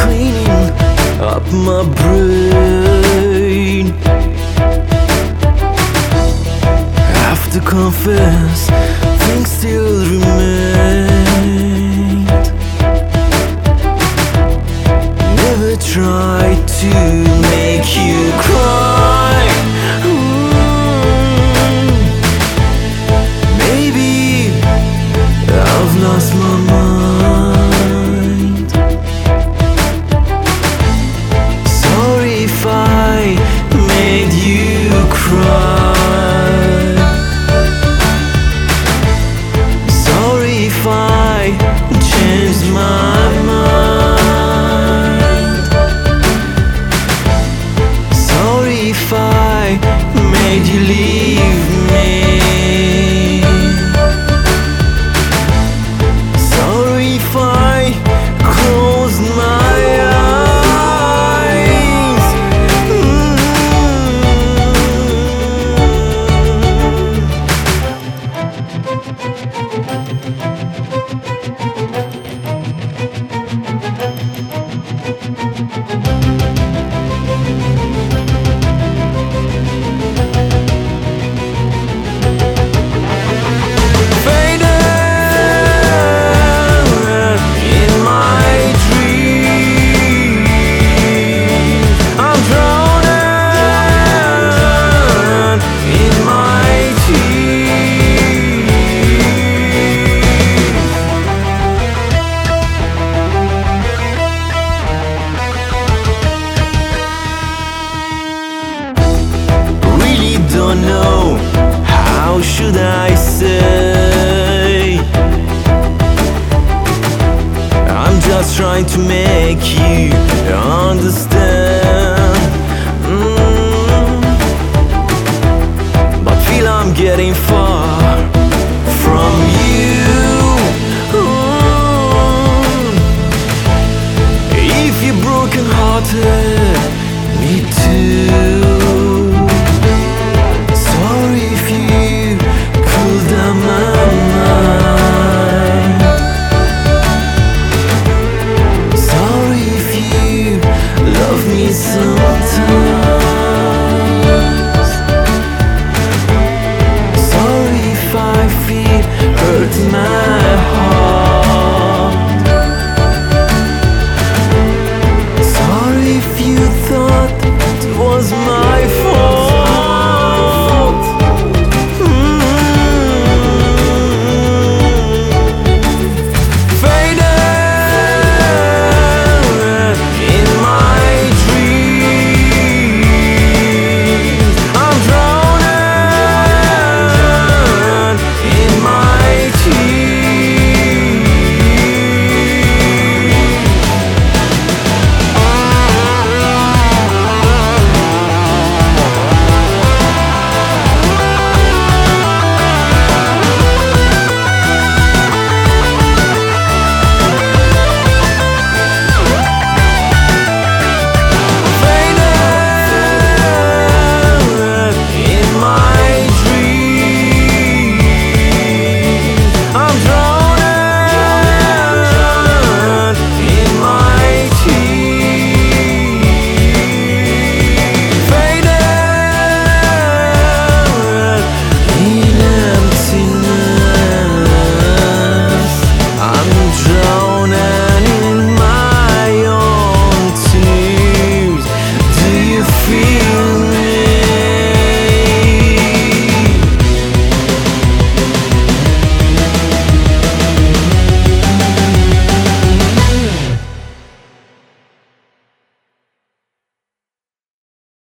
cleaning up my brain. Have to confess, things still remain. Never tried to make you cry. Maybe I've lost my mind. Sorry if I made you cry. Sorry if I changed my mind. Sorry if I made you leave me. Sorry if I closed my eyes. Don't know, how should I say? I'm just trying to make you understand. But feel I'm getting far from you. If you're broken hearted, me too.